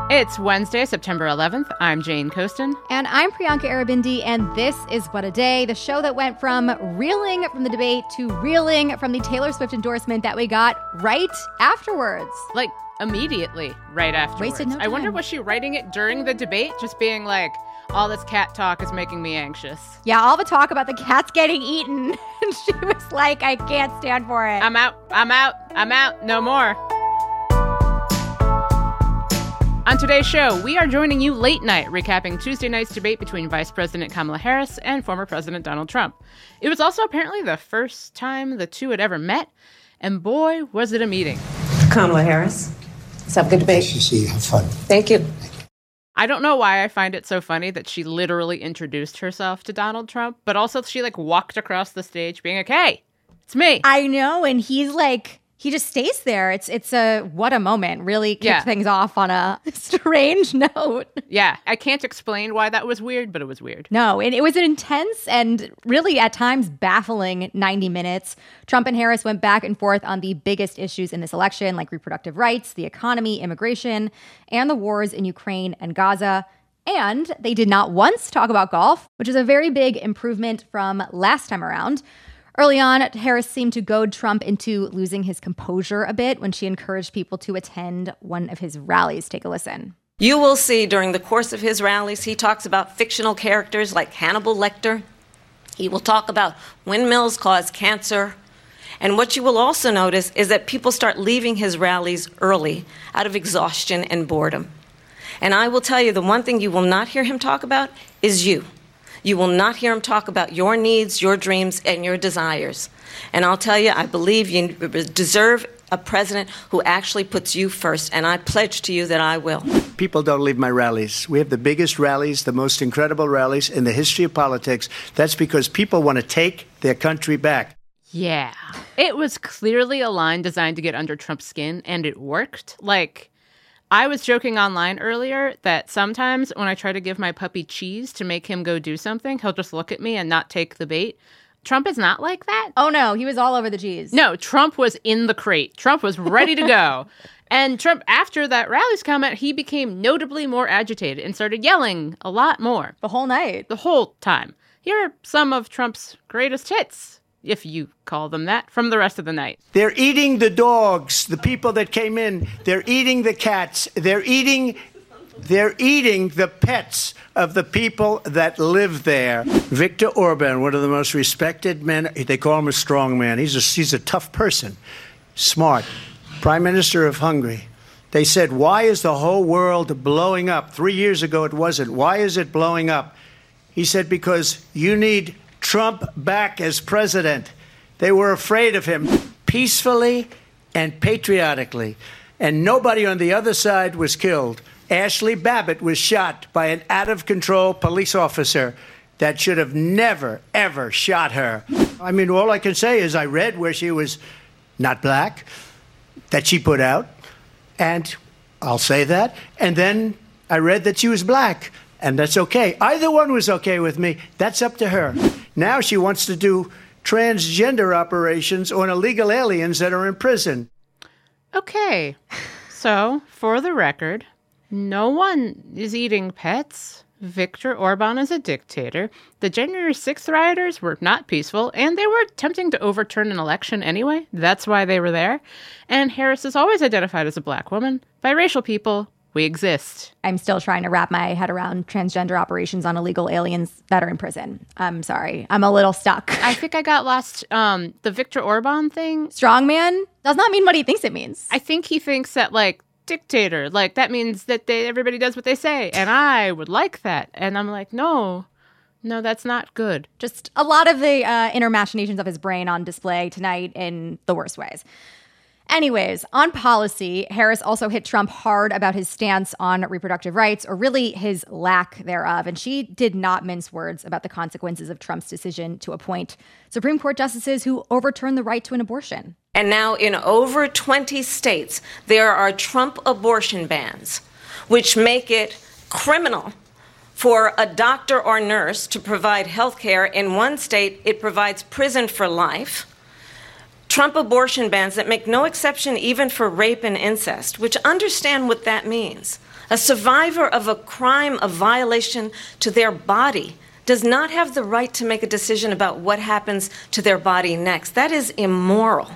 It's Wednesday, September 11th. I'm Jane Coaston. And I'm Priyanka Aribindi, and this is What a Day, the show that went from reeling from the debate to reeling from the Taylor Swift endorsement that we got right afterwards. Like, immediately right afterwards. Wasted no time. I wonder, was she writing it during the debate? Just being like, all this cat talk is making me anxious. Yeah, all the talk about the cats getting eaten. And she was like, I can't stand for it. I'm out, no more. On today's show, we are joining you late night, recapping Tuesday night's debate between Vice President Kamala Harris and former President Donald Trump. It was also apparently the first time the two had ever met, and boy, was it a meeting. Kamala Harris, let's have a good debate. Nice to see you. Have fun. Thank you. I don't know why I find it so funny that she literally introduced herself to Donald Trump, but also she walked across the stage being like, hey, it's me. I know, and he's like, he just stays there. It's a, what a moment. Really kicked things off on a strange note. Yeah, I can't explain why that was weird, but it was weird. No, and it was an intense and really at times baffling 90 minutes. Trump and Harris went back and forth on the biggest issues in this election, like reproductive rights, the economy, immigration, and the wars in Ukraine and Gaza. And they did not once talk about golf, which is a very big improvement from last time around. Early on, Harris seemed to goad Trump into losing his composure a bit when she encouraged people to attend one of his rallies. Take a listen. You will see during the course of his rallies, he talks about fictional characters like Hannibal Lecter. He will talk about windmills cause cancer. And what you will also notice is that people start leaving his rallies early out of exhaustion and boredom. And I will tell you, the one thing you will not hear him talk about is you. You will not hear him talk about your needs, your dreams, and your desires. And I'll tell you, I believe you deserve a president who actually puts you first, and I pledge to you that I will. People don't leave my rallies. We have the biggest rallies, the most incredible rallies in the history of politics. That's because people want to take their country back. Yeah. It was clearly a line designed to get under Trump's skin, and it worked. I was joking online earlier that sometimes when I try to give my puppy cheese to make him go do something, he'll just look at me and not take the bait. Trump is not like that. Oh, no, he was all over the cheese. No, Trump was in the crate. Trump was ready to go. And Trump, after that rallies comment, he became notably more agitated and started yelling a lot more. The whole night. The whole time. Here are some of Trump's greatest hits, if you call them that, from the rest of the night. They're eating the dogs, the people that came in. They're eating the cats. They're eating the pets of the people that live there. Viktor Orban, one of the most respected men, they call him a strong man. He's a tough person, smart. Prime Minister of Hungary. They said, why is the whole world blowing up? 3 years ago it wasn't. Why is it blowing up? He said, because you need Trump back as president. They were afraid of him peacefully and patriotically. And nobody on the other side was killed. Ashley Babbitt was shot by an out-of-control police officer that should have never, ever shot her. I mean, all I can say is I read where she was not black, that she put out, and I'll say that. And then I read that she was black, and that's okay. Either one was okay with me. That's up to her. Now she wants to do transgender operations on illegal aliens that are in prison. Okay, so for the record, no one is eating pets. Viktor Orban is a dictator. The January 6th rioters were not peaceful, and they were attempting to overturn an election anyway. That's why they were there. And Harris is always identified as a black woman. Biracial people, we exist. I'm still trying to wrap my head around transgender operations on illegal aliens that are in prison. I'm sorry. I'm a little stuck. I think I got lost. The Viktor Orban thing. Strongman does not mean what he thinks it means. I think he thinks that, dictator, that means that everybody does what they say. And I would like that. And I'm like, no, that's not good. Just a lot of the inner machinations of his brain on display tonight in the worst ways. Anyways, on policy, Harris also hit Trump hard about his stance on reproductive rights, or really his lack thereof. And she did not mince words about the consequences of Trump's decision to appoint Supreme Court justices who overturned the right to an abortion. And now in over 20 states, there are Trump abortion bans, which make it criminal for a doctor or nurse to provide health care. In one state, it provides prison for life. Trump abortion bans that make no exception even for rape and incest, which understand what that means. A survivor of a crime of violation to their body does not have the right to make a decision about what happens to their body next. That is immoral.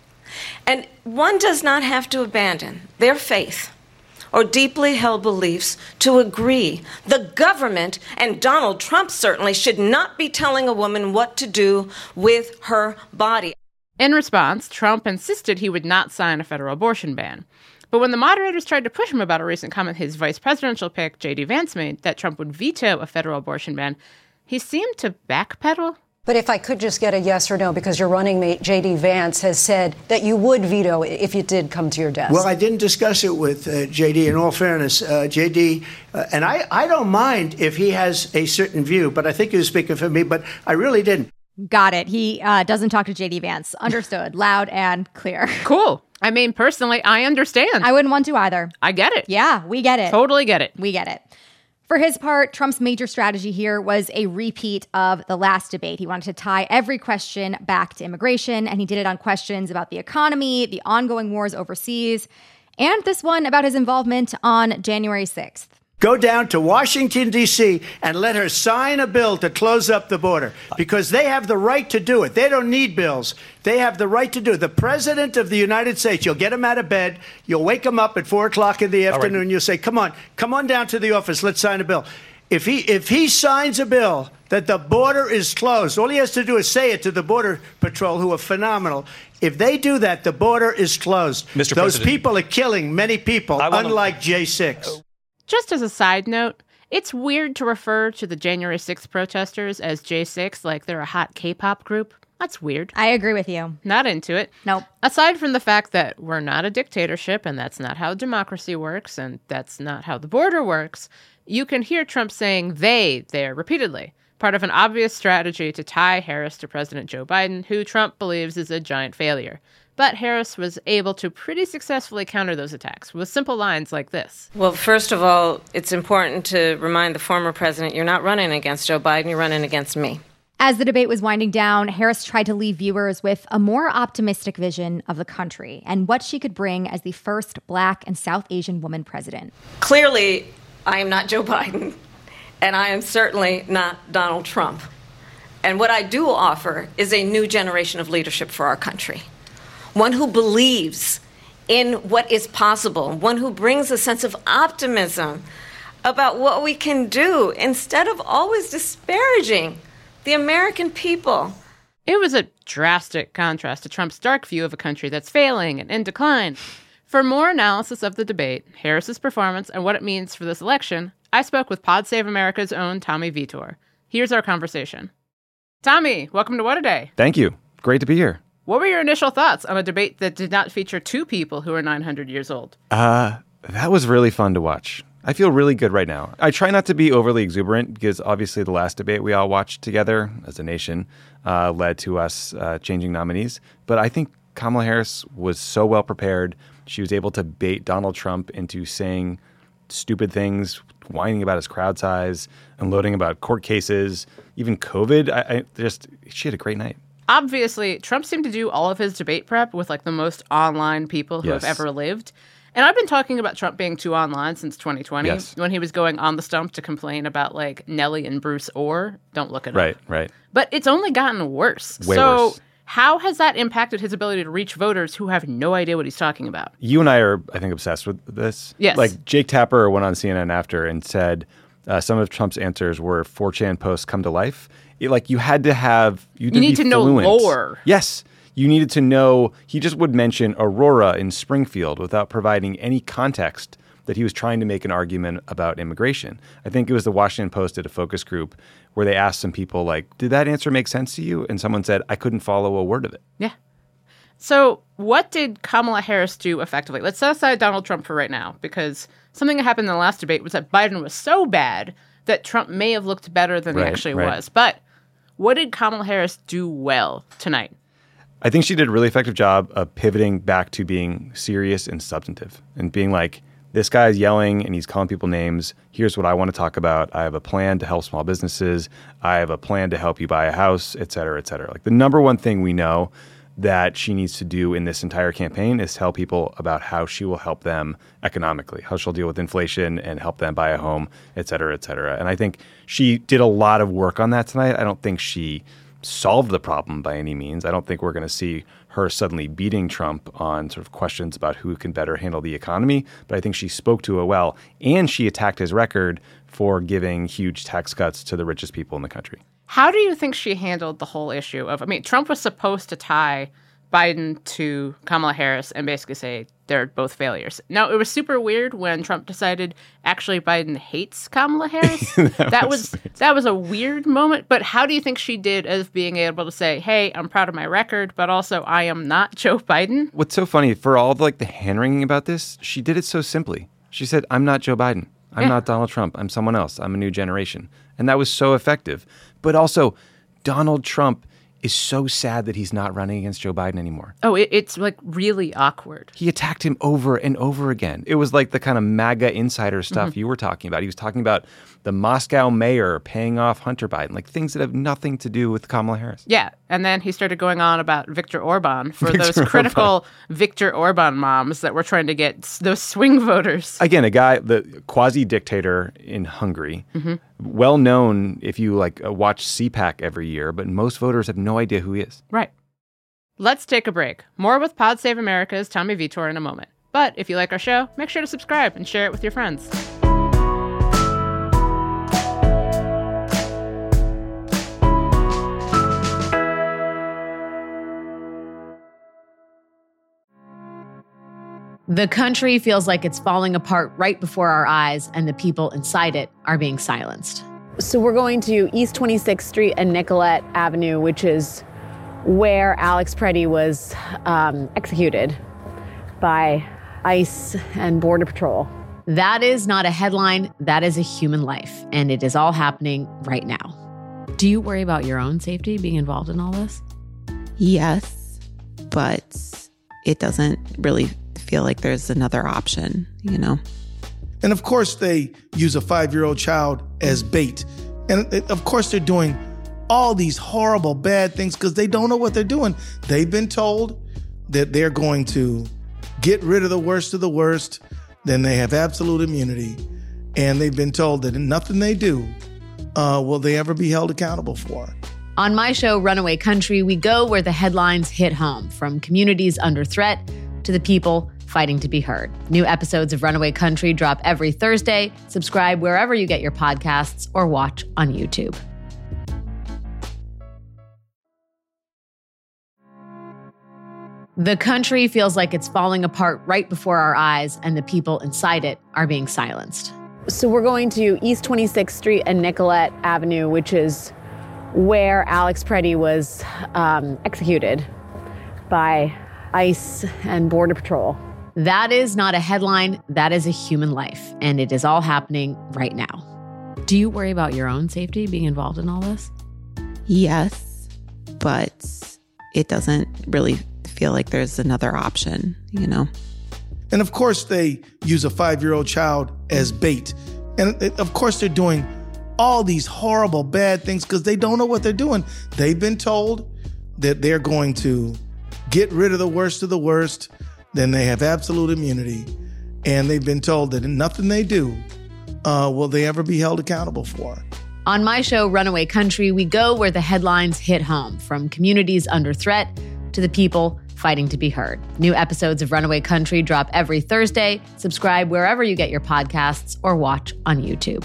And one does not have to abandon their faith or deeply held beliefs to agree. The government, and Donald Trump certainly, should not be telling a woman what to do with her body. In response, Trump insisted he would not sign a federal abortion ban. But when the moderators tried to push him about a recent comment his vice presidential pick, J.D. Vance, made that Trump would veto a federal abortion ban, he seemed to backpedal. But if I could just get a yes or no, because your running mate, J.D. Vance, has said that you would veto it if it did come to your desk. Well, I didn't discuss it with J.D. In all fairness, J.D., and I don't mind if he has a certain view, but I think he was speaking for me, but I really didn't. Got it. He doesn't talk to J.D. Vance. Understood. Loud and clear. Cool. I mean, personally, I understand. I wouldn't want to either. I get it. Yeah, we get it. Totally get it. We get it. For his part, Trump's major strategy here was a repeat of the last debate. He wanted to tie every question back to immigration, and he did it on questions about the economy, the ongoing wars overseas, and this one about his involvement on January 6th. Go down to Washington, D.C., and let her sign a bill to close up the border, because they have the right to do it. They don't need bills. They have the right to do it. The President of the United States, you'll get him out of bed, you'll wake him up at 4 o'clock in the afternoon, right. You'll say, come on down to the office, let's sign a bill. If he signs a bill that the border is closed, all he has to do is say it to the Border Patrol, who are phenomenal. If they do that, the border is closed. Mr. Those President, people are killing many people, unlike J6. Just as a side note, it's weird to refer to the January 6th protesters as J6 like they're a hot K-pop group. That's weird. I agree with you. Not into it. Nope. Aside from the fact that we're not a dictatorship and that's not how democracy works and that's not how the border works, you can hear Trump saying they there repeatedly, part of an obvious strategy to tie Harris to President Joe Biden, who Trump believes is a giant failure. But Harris was able to pretty successfully counter those attacks with simple lines like this. Well, first of all, it's important to remind the former president you're not running against Joe Biden, you're running against me. As the debate was winding down, Harris tried to leave viewers with a more optimistic vision of the country and what she could bring as the first Black and South Asian woman president. Clearly, I am not Joe Biden, and I am certainly not Donald Trump. And what I do offer is a new generation of leadership for our country. One who believes in what is possible, one who brings a sense of optimism about what we can do instead of always disparaging the American people. It was a drastic contrast to Trump's dark view of a country that's failing and in decline. For more analysis of the debate, Harris's performance, and what it means for this election, I spoke with Pod Save America's own Tommy Vitor. Here's our conversation. Tommy, welcome to What a Day. Thank you. Great to be here. What were your initial thoughts on a debate that did not feature two people who are 900 years old? That was really fun to watch. I feel really good right now. I try not to be overly exuberant because obviously the last debate we all watched together as a nation led to us changing nominees. But I think Kamala Harris was so well prepared. She was able to bait Donald Trump into saying stupid things, whining about his crowd size, unloading about court cases, even COVID. She had a great night. Obviously, Trump seemed to do all of his debate prep with like the most online people who Yes. have ever lived. And I've been talking about Trump being too online since 2020 Yes. when he was going on the stump to complain about like Nelly and Bruce Orr. Don't look it up. Right. But it's only gotten worse. Way so worse. how has that impacted his ability to reach voters who have no idea what he's talking about? You and I are, I think, obsessed with this. Yes. Like Jake Tapper went on CNN after and said some of Trump's answers were 4chan posts come to life. You had to have... You need to know lore. Yes. You needed to know... He just would mention Aurora in Springfield without providing any context that he was trying to make an argument about immigration. I think it was the Washington Post did a focus group where they asked some people, like, did that answer make sense to you? And someone said, I couldn't follow a word of it. Yeah. So what did Kamala Harris do effectively? Let's set aside Donald Trump for right now, because something that happened in the last debate was that Biden was so bad that Trump may have looked better than he actually was. But what did Kamala Harris do well tonight? I think she did a really effective job of pivoting back to being serious and substantive and being like, this guy's yelling and he's calling people names. Here's what I want to talk about. I have a plan to help small businesses. I have a plan to help you buy a house, et cetera, et cetera. Like the number one thing we know that she needs to do in this entire campaign is tell people about how she will help them economically, how she'll deal with inflation and help them buy a home, et cetera, et cetera. And I think she did a lot of work on that tonight. I don't think she solved the problem by any means. I don't think we're going to see her suddenly beating Trump on sort of questions about who can better handle the economy. But I think she spoke to it well, and she attacked his record for giving huge tax cuts to the richest people in the country. How do you think she handled the whole issue of, Trump was supposed to tie Biden to Kamala Harris and basically say they're both failures. Now, it was super weird when Trump decided actually Biden hates Kamala Harris. that was a weird moment. But how do you think she did as being able to say, hey, I'm proud of my record, but also I am not Joe Biden? What's so funny, for all the hand-wringing about this, she did it so simply. She said, I'm not Joe Biden. I'm not Donald Trump. I'm someone else. I'm a new generation. And that was so effective. But also, Donald Trump is so sad that he's not running against Joe Biden anymore. Oh, it's really awkward. He attacked him over and over again. It was like the kind of MAGA insider stuff you were talking about. He was talking about the Moscow mayor paying off Hunter Biden, things that have nothing to do with Kamala Harris. Yeah, and then he started going on about Viktor Orban for those critical Viktor Orban moms that were trying to get those swing voters. Again, a guy, the quasi-dictator in Hungary, well known if you watch CPAC every year, but most voters have no idea who he is. Right. Let's take a break. More with Pod Save America's Tommy Vitor in a moment. But if you like our show, make sure to subscribe and share it with your friends. The country feels like it's falling apart right before our eyes, and the people inside it are being silenced. So we're going to East 26th Street and Nicollet Avenue, which is where Alex Preddy was executed by ICE and Border Patrol. That is not a headline. That is a human life, and it is all happening right now. Do you worry about your own safety being involved in all this? Yes, but it doesn't really feel like there's another option, And of course, they use a 5-year-old child as bait. And of course, they're doing all these horrible, bad things because they don't know what they're doing. They've been told that they're going to get rid of the worst of the worst. Then they have absolute immunity. And they've been told that nothing they do will they ever be held accountable for. On my show, Runaway Country, we go where the headlines hit home, from communities under threat to the people fighting to be heard. New episodes of Runaway Country drop every Thursday. Subscribe wherever you get your podcasts or watch on YouTube. The country feels like it's falling apart right before our eyes, and the people inside it are being silenced. So we're going to East 26th Street and Nicollet Avenue, which is where Alex Preddy was executed by ICE and Border Patrol. That is not a headline. That is a human life, and it is all happening right now. Do you worry about your own safety being involved in all this? Yes, but it doesn't really feel like there's another option, And of course, they use a 5-year-old child as bait. And of course, they're doing all these horrible, bad things because they don't know what they're doing. They've been told that they're going to get rid of the worst of the worst. Then they have absolute immunity. And they've been told that nothing they do will they ever be held accountable for. On my show, Runaway Country, we go where the headlines hit home, from communities under threat to the people fighting to be heard. New episodes of Runaway Country drop every Thursday. Subscribe wherever you get your podcasts or watch on YouTube.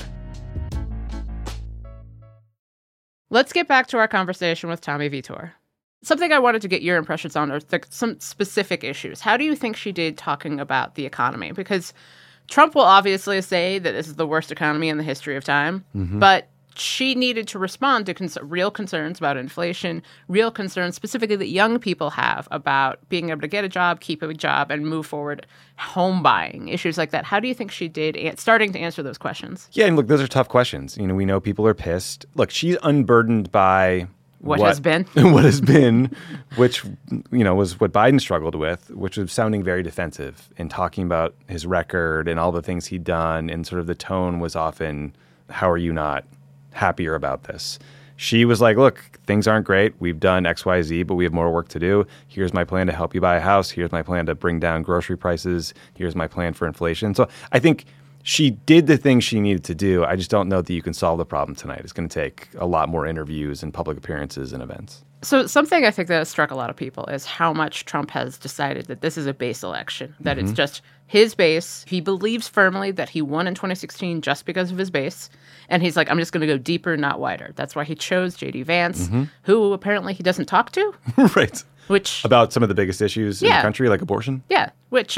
Let's get back to our conversation with Tommy Vitor. Something I wanted to get your impressions on are some specific issues. How do you think she did talking about the economy? Because Trump will obviously say that this is the worst economy in the history of time, but she needed to respond to real concerns about inflation, real concerns specifically that young people have about being able to get a job, keep a job, and move forward, home buying, issues like that. How do you think she did starting to answer those questions? Yeah, and look, those are tough questions. We know people are pissed. Look, she's unburdened by what has been, which, was what Biden struggled with, which was sounding very defensive and talking about his record and all the things he'd done. And sort of the tone was often, how are you not happier about this? she was like, look, things aren't great. We've done X, Y, Z, but we have more work to do. Here's my plan to help you buy a house. Here's my plan to bring down grocery prices. Here's my plan for inflation. So I think she did the things she needed to do. I just don't know that you can solve the problem tonight. It's going to take a lot more interviews and public appearances and events. So something I think that has struck a lot of people is how much Trump has decided that this is a base election, that it's just his base. He believes firmly that he won in 2016 just because of his base. And he's like, I'm just going to go deeper, not wider. That's why he chose J.D. Vance, who apparently he doesn't talk to. Right. Which about some of the biggest issues in the country, like abortion? Yeah, which,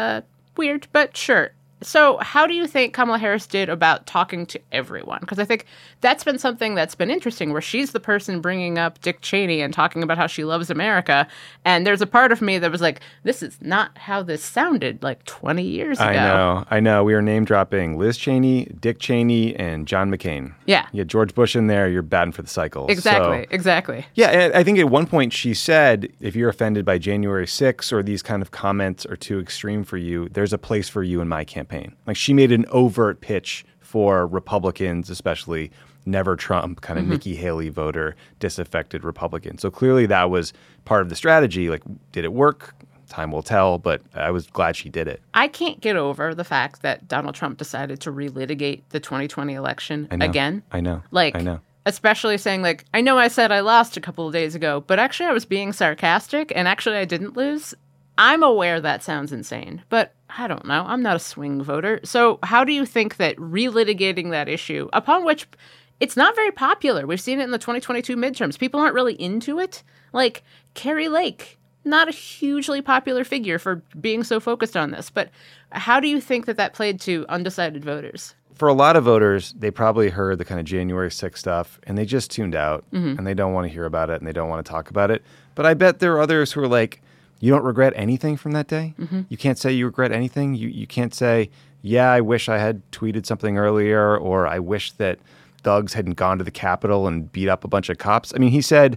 weird, but sure. So how do you think Kamala Harris did about talking to everyone? Because I think that's been something that's been interesting, where she's the person bringing up Dick Cheney and talking about how she loves America. And there's a part of me that was like, this is not how this sounded like 20 years ago. I know. We were name dropping Liz Cheney, Dick Cheney, and John McCain. Yeah. You had George Bush in there, you're batting for the cycle. Exactly. Yeah, I think at one point she said, if you're offended by January 6th or these kind of comments are too extreme for you, there's a place for you in my campaign. Like, she made an overt pitch for Republicans, especially never Trump, kind of Nikki Haley voter, disaffected Republicans. So clearly that was part of the strategy. Like, did it work? Time will tell, but I was glad she did it. I can't get over the fact that Donald Trump decided to relitigate the 2020 election again. I know. Especially saying, like, I know I said I lost a couple of days ago, but actually I was being sarcastic, and actually I didn't lose. I'm aware that sounds insane, but I don't know. I'm not a swing voter. So how do you think that relitigating that issue, upon which it's not very popular, we've seen it in the 2022 midterms, people aren't really into it. Like Carrie Lake, not a hugely popular figure for being so focused on this, but how do you think that that played to undecided voters? For a lot of voters, they probably heard the kind of January 6th stuff and they just tuned out and they don't want to hear about it and they don't want to talk about it. But I bet there are others who are like, you don't regret anything from that day? You can't say you regret anything? You can't say, yeah, I wish I had tweeted something earlier, or I wish that thugs hadn't gone to the Capitol and beat up a bunch of cops. I mean, he said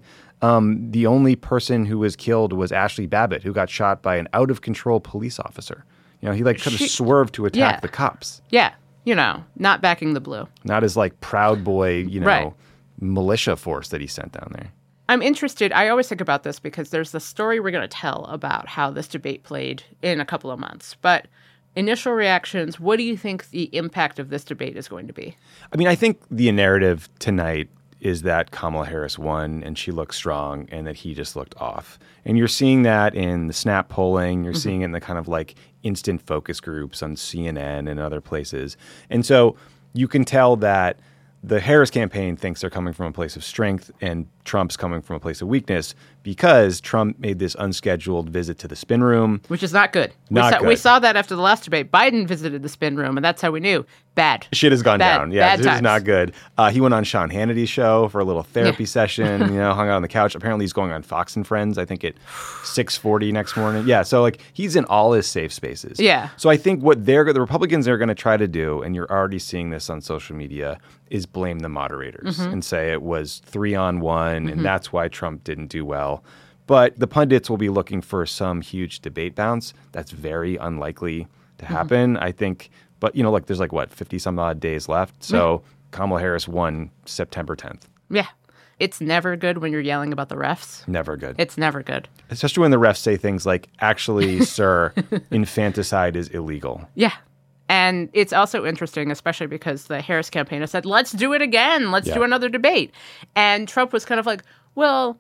the only person who was killed was Ashley Babbitt, who got shot by an out-of-control police officer. You know, he like kind of swerved to attack the cops. Yeah, you know, not backing the blue. Not his like Proud Boy, you know, militia force that he sent down there. I'm interested. I always think about this because there's the story we're going to tell about how this debate played in a couple of months. But initial reactions, what do you think the impact of this debate is going to be? I mean, I think the narrative tonight is that Kamala Harris won and she looked strong and that he just looked off. And you're seeing that in the Snap polling. You're seeing it in the kind of like instant focus groups on CNN and other places. And so you can tell that the Harris campaign thinks they're coming from a place of strength and Trump's coming from a place of weakness because Trump made this unscheduled visit to the spin room. Which is not good. Good. We saw that after the last debate. Biden visited the spin room, and that's how we knew. Bad. Shit has gone down. Yeah, this times. is not good. He went on Sean Hannity's show for a little therapy session, you know, hung out on the couch. Apparently he's going on Fox and Friends, I think at 6:40 next morning. Yeah, so like he's in all his safe spaces. Yeah. So I think what the Republicans are going to try to do, and you're already seeing this on social media, is blame the moderators and say it was 3-on-1 and that's why Trump didn't do well. But the pundits will be looking for some huge debate bounce. That's very unlikely to happen, I think. But, you know, like there's like, 50-some odd days left. So Kamala Harris won September 10th. Yeah. It's never good when you're yelling about the refs. Never good. It's never good. Especially when the refs say things like, actually, sir, infanticide is illegal. Yeah. And it's also interesting, especially because the Harris campaign has said, let's do it again. Let's do another debate. And Trump was kind of like, well,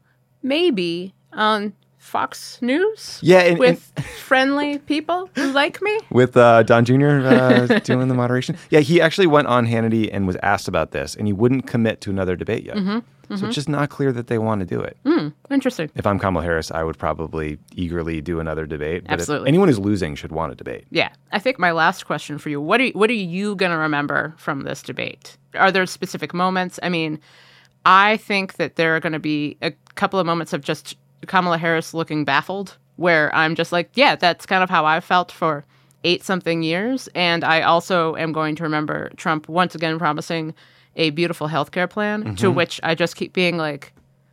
maybe on Fox News with friendly people who like me. With Don Jr. Doing the moderation. Yeah, he actually went on Hannity and was asked about this, and he wouldn't commit to another debate yet. So it's just not clear that they want to do it. Interesting. If I'm Kamala Harris, I would probably eagerly do another debate. But Absolutely. Anyone who's losing should want a debate. Yeah. I think my last question for you, what are you going to remember from this debate? Are there specific moments? I mean, I think that there are going to be a couple of moments of just Kamala Harris looking baffled, where I'm just like, yeah, that's kind of how I felt for 8-something years. And I also am going to remember Trump once again promising a beautiful healthcare plan, to which I just keep being like,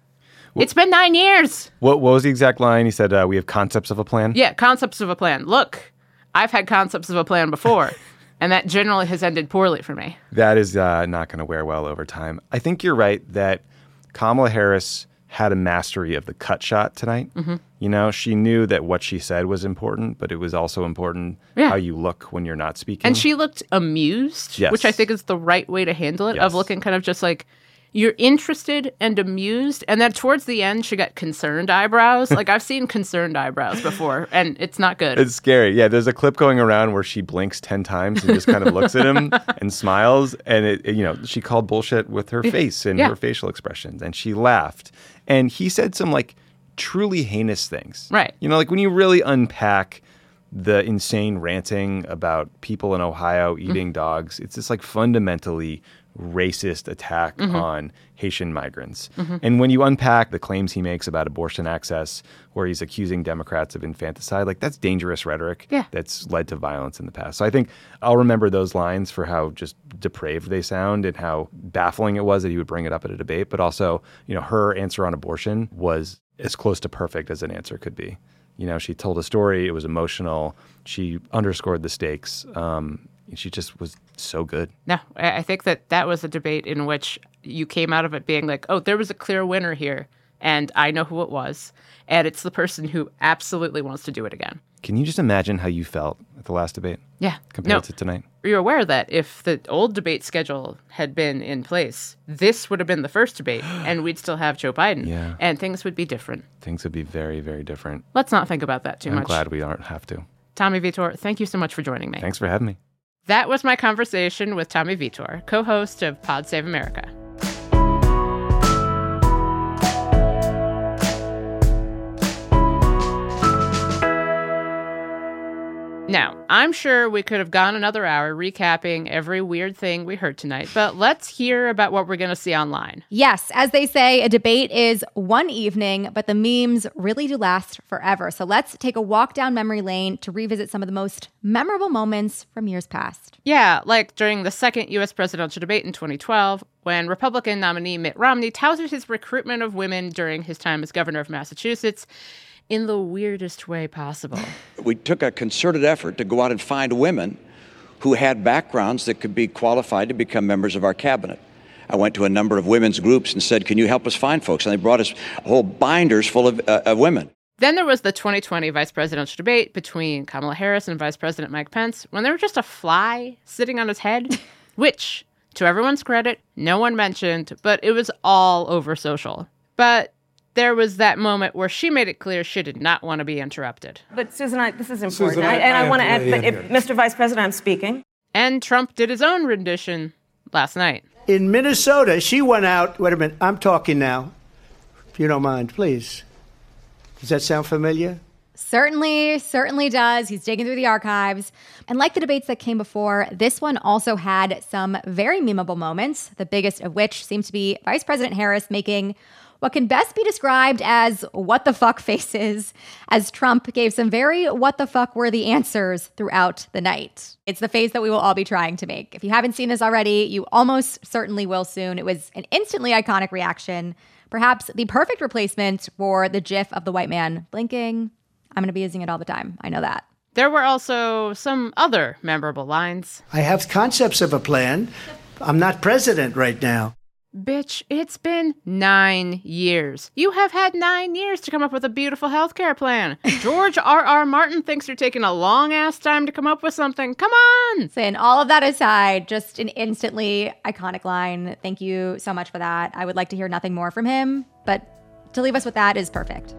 it's been 9 years. What was the exact line? He said, we have concepts of a plan? Yeah, concepts of a plan. Look, I've had concepts of a plan before, and that generally has ended poorly for me. That is not going to wear well over time. I think you're right that Kamala Harris had a mastery of the cut shot tonight. Mm-hmm. You know, she knew that what she said was important, but it was also important how you look when you're not speaking. And she looked amused, Yes. which I think is the right way to handle it, of Yes. looking kind of just like, you're interested and amused. And then towards the end, she got concerned eyebrows. Like, I've seen concerned eyebrows before, and it's not good. It's scary. Yeah, there's a clip going around where she blinks 10 times and just kind of looks at him and smiles. And, she called bullshit with her face and her facial expressions. And she laughed. And he said some, like, truly heinous things. Right. You know, like when you really unpack the insane ranting about people in Ohio eating dogs, it's this, like, fundamentally racist attack on Haitian migrants. And when you unpack the claims he makes about abortion access, where he's accusing Democrats of infanticide, like, that's dangerous rhetoric that's led to violence in the past. So I think I'll remember those lines for how just depraved they sound and how baffling it was that he would bring it up at a debate. But also, her answer on abortion was as close to perfect as an answer could be. She told a story. It was emotional. She underscored the stakes. She just was so good. No, I think that was a debate in which you came out of it being like, oh, there was a clear winner here, and I know who it was, and it's the person who absolutely wants to do it again. Can you just imagine how you felt at the last debate? Yeah. Compared to tonight? You're aware that if the old debate schedule had been in place, this would have been the first debate, and we'd still have Joe Biden. Yeah. And things would be different. Things would be very, very different. Let's not think about that too much. I'm glad we don't have to. Tommy Vitor, thank you so much for joining me. Thanks for having me. That was my conversation with Tommy Vitor, co-host of Pod Save America. Now, I'm sure we could have gone another hour recapping every weird thing we heard tonight, but let's hear about what we're going to see online. Yes, as they say, a debate is one evening, but the memes really do last forever. So let's take a walk down memory lane to revisit some of the most memorable moments from years past. Yeah, like during the second U.S. presidential debate in 2012, when Republican nominee Mitt Romney touted his recruitment of women during his time as governor of Massachusetts in the weirdest way possible. We took a concerted effort to go out and find women who had backgrounds that could be qualified to become members of our cabinet. I went to a number of women's groups and said, can you help us find folks? And they brought us whole binders full of women. Then there was the 2020 vice presidential debate between Kamala Harris and Vice President Mike Pence when there was just a fly sitting on his head, which, to everyone's credit, no one mentioned, but it was all over social. But there was that moment where she made it clear she did not want to be interrupted. But Susan, this is important. Susan, I want to add, but if, Mr. Vice President, I'm speaking. And Trump did his own rendition last night. In Minnesota, she went out. Wait a minute. I'm talking now. If you don't mind, please. Does that sound familiar? Certainly does. He's digging through the archives. And like the debates that came before, this one also had some very memeable moments, the biggest of which seemed to be Vice President Harris making what can best be described as what the fuck faces, as Trump gave some very what the fuck worthy answers throughout the night. It's the face that we will all be trying to make. If you haven't seen this already, you almost certainly will soon. It was an instantly iconic reaction, perhaps the perfect replacement for the gif of the white man blinking. I'm going to be using it all the time. I know that. There were also some other memorable lines. I have concepts of a plan. I'm not president right now. Bitch, it's been 9 years. You have had 9 years to come up with a beautiful healthcare plan. George R.R. Martin thinks you're taking a long-ass time to come up with something. Come on! And all of that aside, just an instantly iconic line. Thank you so much for that. I would like to hear nothing more from him, but to leave us with that is perfect.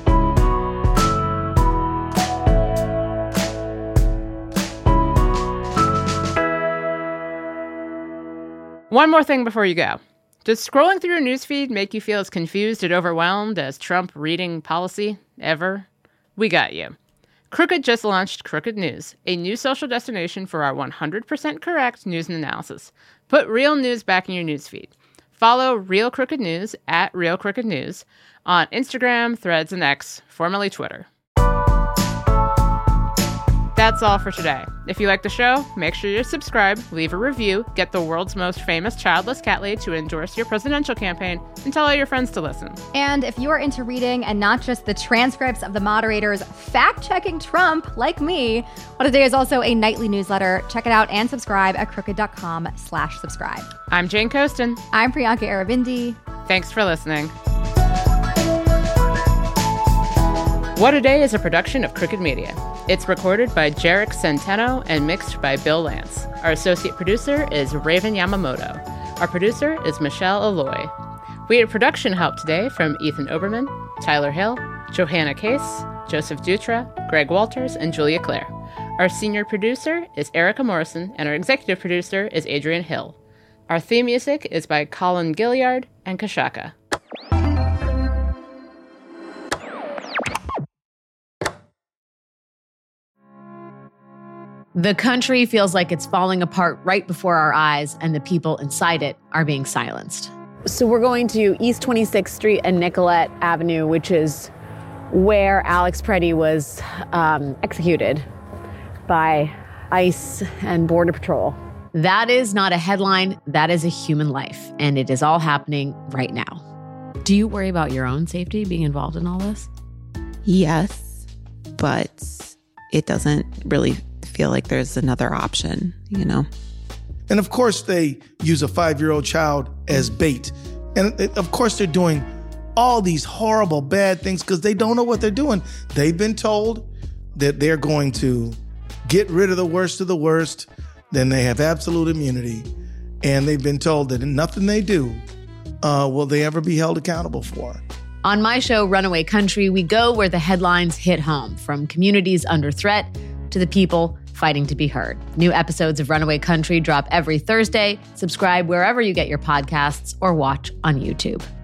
One more thing before you go. Does scrolling through your newsfeed make you feel as confused and overwhelmed as Trump reading policy ever? We got you. Crooked just launched Crooked News, a new social destination for our 100% correct news and analysis. Put real news back in your newsfeed. Follow Real Crooked News at Real Crooked News on Instagram, Threads, and X, formerly Twitter. That's all for today. If you like the show, make sure you subscribe, leave a review, get the world's most famous childless cat lady to endorse your presidential campaign, and tell all your friends to listen. And if you are into reading and not just the transcripts of the moderators fact-checking Trump, like me, What A Day is also a nightly newsletter. Check it out and subscribe at crooked.com/subscribe. I'm Jane Coaston. I'm Priyanka Aravindi. Thanks for listening. What a Day is a production of Crooked Media. It's recorded by Jarek Centeno and mixed by Bill Lance. Our associate producer is Raven Yamamoto. Our producer is Michelle Alloy. We had production help today from Ethan Oberman, Tyler Hill, Johanna Case, Joseph Dutra, Greg Walters, and Julia Clare. Our senior producer is Erica Morrison, and our executive producer is Adrian Hill. Our theme music is by Colin Gilliard and Kashaka. The country feels like it's falling apart right before our eyes, and the people inside it are being silenced. So we're going to East 26th Street and Nicollet Avenue, which is where Alex Preddy was executed by ICE and Border Patrol. That is not a headline. That is a human life, and it is all happening right now. Do you worry about your own safety being involved in all this? Yes, but it doesn't really feel like there's another option, you know? And of course, they use a 5-year-old child as bait. And of course, they're doing all these horrible, bad things because they don't know what they're doing. They've been told that they're going to get rid of the worst of the worst, then they have absolute immunity. And they've been told that nothing they do will they ever be held accountable for. On my show, Runaway Country, we go where the headlines hit home, from communities under threat to the people fighting to be heard. New episodes of Runaway Country drop every Thursday. Subscribe wherever you get your podcasts or watch on YouTube.